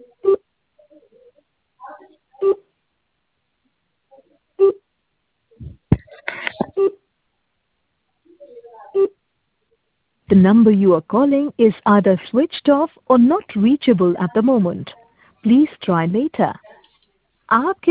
The number you are calling is either switched off or not reachable at the moment. Please try later. आपके